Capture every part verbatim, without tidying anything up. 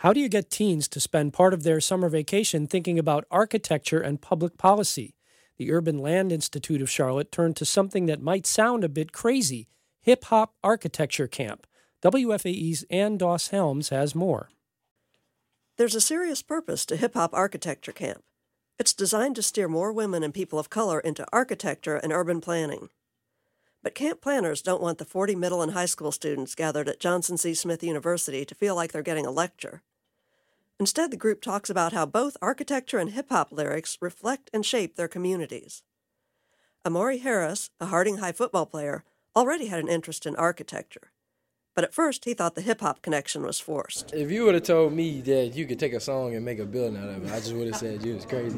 How do you get teens to spend part of their summer vacation thinking about architecture and public policy? The Urban Land Institute of Charlotte turned to something that might sound a bit crazy, hip-hop architecture camp. W F A E's Ann Doss Helms has more. There's a serious purpose to hip-hop architecture camp. It's designed to steer more women and people of color into architecture and urban planning. But camp planners don't want the forty middle and high school students gathered at Johnson C. Smith University to feel like they're getting a lecture. Instead, the group talks about how both architecture and hip-hop lyrics reflect and shape their communities. Amari Harris, a Harding High football player, already had an interest in architecture. But at first, he thought the hip-hop connection was forced. If you would have told me that you could take a song and make a building out of it, I just would have said you was crazy.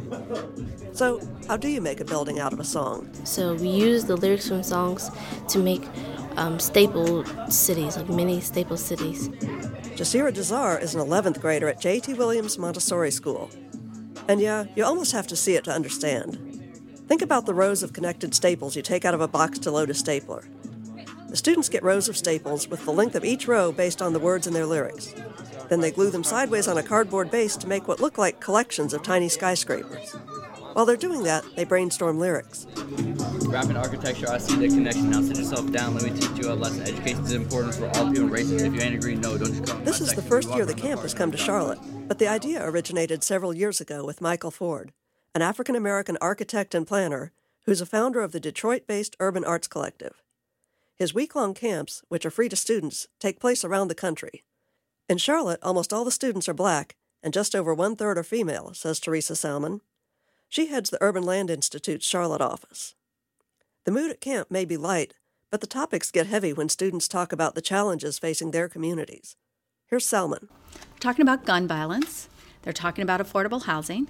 So, how do you make a building out of a song? So we use the lyrics from songs to make um, staple cities, like mini staple cities. Jasira Dazar is an eleventh grader at J T Williams Montessori School. And yeah, you almost have to see it to understand. Think about the rows of connected staples you take out of a box to load a stapler. The students get rows of staples with the length of each row based on the words in their lyrics. Then they glue them sideways on a cardboard base to make what look like collections of tiny skyscrapers. While they're doing that, they brainstorm lyrics. Rap and architecture, I see the connection. Now sit yourself down, let me teach you a lesson. Education is important for all people and races. If you ain't agree, no, don't you come. This is the first year the camp has come to Charlotte, but the idea originated several years ago with Michael Ford, an African-American architect and planner who's a founder of the Detroit-based Urban Arts Collective. His week-long camps, which are free to students, take place around the country. In Charlotte, almost all the students are black, and just over one-third are female, says Teresa Salmon. She heads the Urban Land Institute's Charlotte office. The mood at camp may be light, but the topics get heavy when students talk about the challenges facing their communities. Here's Salmon. Talking about gun violence. They're talking about affordable housing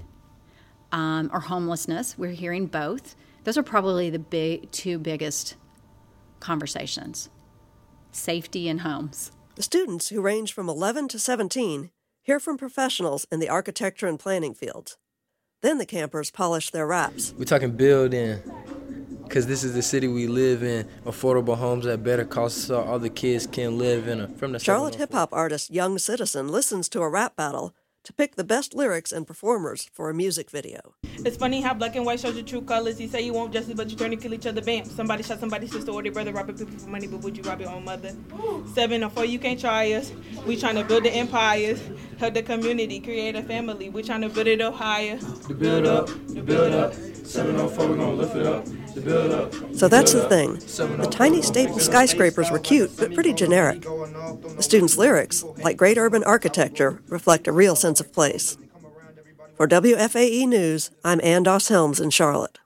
um, or homelessness. We're hearing both. Those are probably the big, two biggest conversations. Safety and homes. The students, who range from eleven to seventeen, hear from professionals in the architecture and planning fields. Then the campers polish their raps. We're talking building, because this is the city we live in. Affordable homes at better costs so all the kids can live in. A, from the Charlotte hip-hop artist Young Citizen listens to a rap battle to pick the best lyrics and performers for a music video. It's funny how black and white shows your true colors. You say you want justice, but you turn to kill each other. Bam. Somebody shot somebody's sister or their brother, robbing people for money, but would you rob your own mother? Seven or four, you can't try us. We trying to build the empires, help the community, create a family. We trying to build it up higher. The build up, the build up. Seven or four, we gonna lift it up. The build up. So that's the thing. The tiny staple skyscrapers were cute, but pretty generic. The students' lyrics, like great urban architecture, reflect a real sense of place. For W F A E News, I'm Ann Doss Helms in Charlotte.